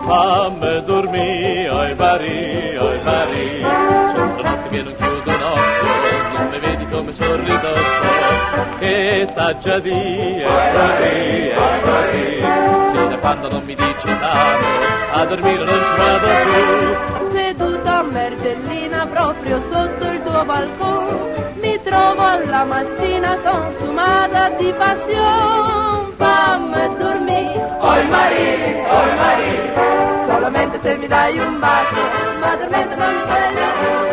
fammi dormire, oi Maria, sotto notte che non chiudo un occhio, non mi vedi come sorrido, che t'ha già via, sino a quando non mi dici tanto, a dormire non ci vado più. Seduta a Mergellina proprio sotto il tuo balcone, mi trovo alla mattina consumata di passione. Fammi dormire, oi Maria, solamente se mi dai un bacio, ma dormente non sveglio.